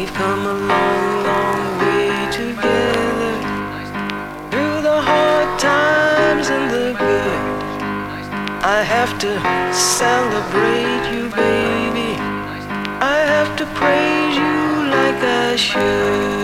We've come a long, long way together, through the hard times and the good. I have to celebrate you, baby. I have to praise you like I should.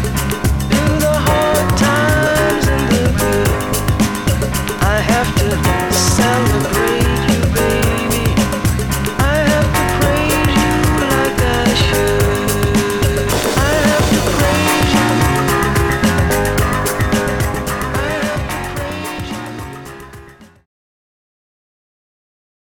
I have to